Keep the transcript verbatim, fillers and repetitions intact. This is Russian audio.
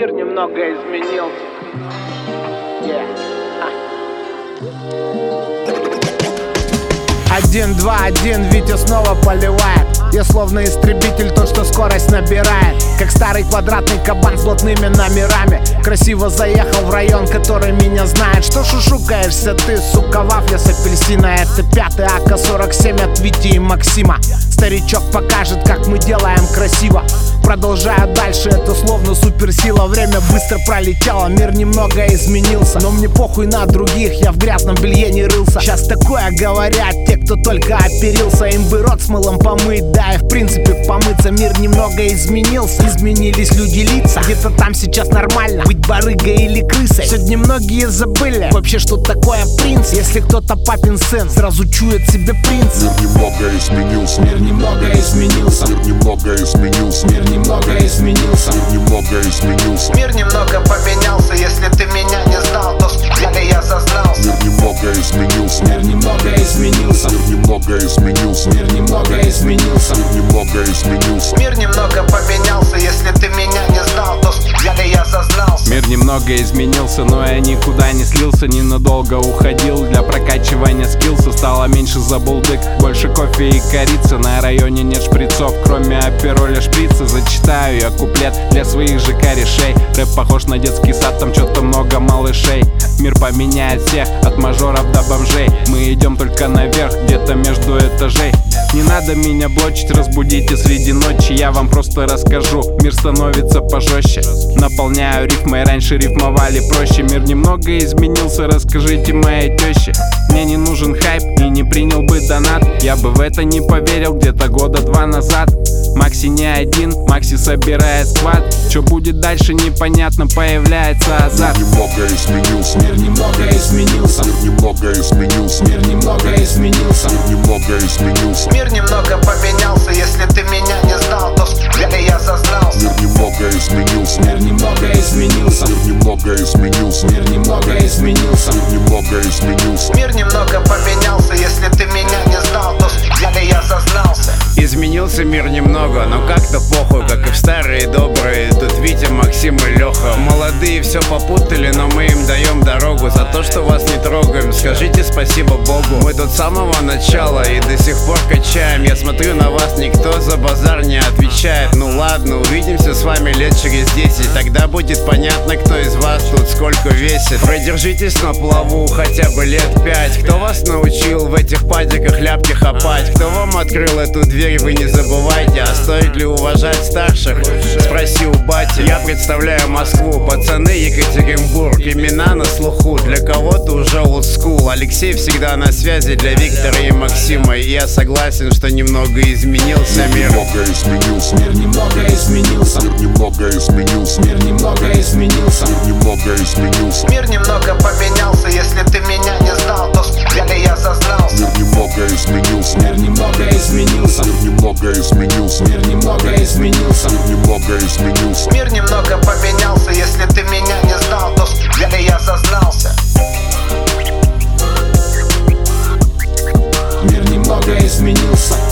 Мир немного изменился. Yeah. Один, два, один, Витя снова поливает. Я словно истребитель, тот, что скорость набирает. Как старый квадратный кабан с блатными номерами. Красиво заехал в район, который меня знает. Что шушукаешься ты, сука, вафля с апельсина? Это пятый А К сорок семь от Вити и Максима. Старичок покажет, как мы делаем красиво. Продолжаю дальше, это словно суперсила. Время быстро пролетело, мир немного изменился. Но мне похуй на других, я в грязном белье не рылся. Сейчас такое говорят те, кто только оперился. Им бы рот с мылом помыть, да и в принципе помыться. Мир немного изменился, изменились люди, лица. Где-то там сейчас нормально быть барыгой или крысой. Сегодня многие забыли вообще, что такое принц. Если кто-то папин сын, сразу чует себе принц. Мир немного изменился, мир немного изменился, мир немного изменился, мир немного изменился, мир немного изменился, Мир немного поменялся. Если ты меня не знал, то сколько я зазнался. мир немного изменился, мир немного изменился, мир немного изменился, мир немного изменился, мир немного изменился. Мир немного поменялся. Если ты меня не знал, то сколько я зазнался. Мир немного изменился, но я никуда не слился. Ненадолго уходил для прокачивания скиллса. Стало меньше забулдык, больше кофе и корицы. На районе нет шприцов, кроме апероля шприца. Зачитаю я куплет для своих же корешей. Рэп похож на детский сад, там что-то много малышей. Мир поменяет всех, от мажоров до бомжей. Мы идем только наверх, где-то между этажей. Не надо меня блочить, разбудите среди ночи. Я вам просто расскажу, мир становится пожестче. Наполняю рифмой, раньше рифмовали проще. Мир немного изменился, расскажите моей теще. Мне не нужен хайп и не принял бы донат. Я бы в это не поверил где-то года два назад. Макси не один, Макси собирает сквад. Что будет дальше непонятно, появляется азарт. Мир немного изменился, мир немного изменился, мир немного изменился, мир немного изменился, мир немного изменился, Мир немного поменялся. Если ты меня не знал, то сколько я зазнался. мир немного изменился, мир немного изменился, мир немного изменился, мир немного изменился, мир немного изменился. Мир немного поменялся. Если ты меня не знал, то сколько я зазнался. Изменился мир немного, но как-то похуй, как и в старые добрые. Тут Витя, Максим и Леха. Молодые все попутали, но мы им даем дорогу. За то, что вас не трогаем, скажите спасибо Богу. Мы тут с самого начала и до сих пор качаем. Я смотрю на вас, никто за базар не отвечает. Ну ладно, увидимся с вами лет через десять. Тогда будет понятно, кто из вас тут сколько весит. Продержитесь на плаву хотя бы лет пять. Кто вас научил в этих падиках ляпки хапать? Кто вам открыл эту дверь, вы не забывайте. А стоит ли уважать старших? Спроси у бати. Я представляю Москву, пацаны Екатеринбург. Имена на слуху, для кого-то уже old school. Алексей всегда на связи для Виктора и Максима. И я согласен, что немного изменился Мир мир. немного изменился, мир немного изменился, мир немного изменился, мир немного изменился, мир немного изменился, Мир немного поменялся. Если ты меня не знал, то сколько я зазнался. мир немного изменился, мир немного изменился, мир немного изменился, мир немного изменился, мир немного изменился. Мир немного поменялся. Если ты меня не знал, то сколько я зазнался. мир немного изменился.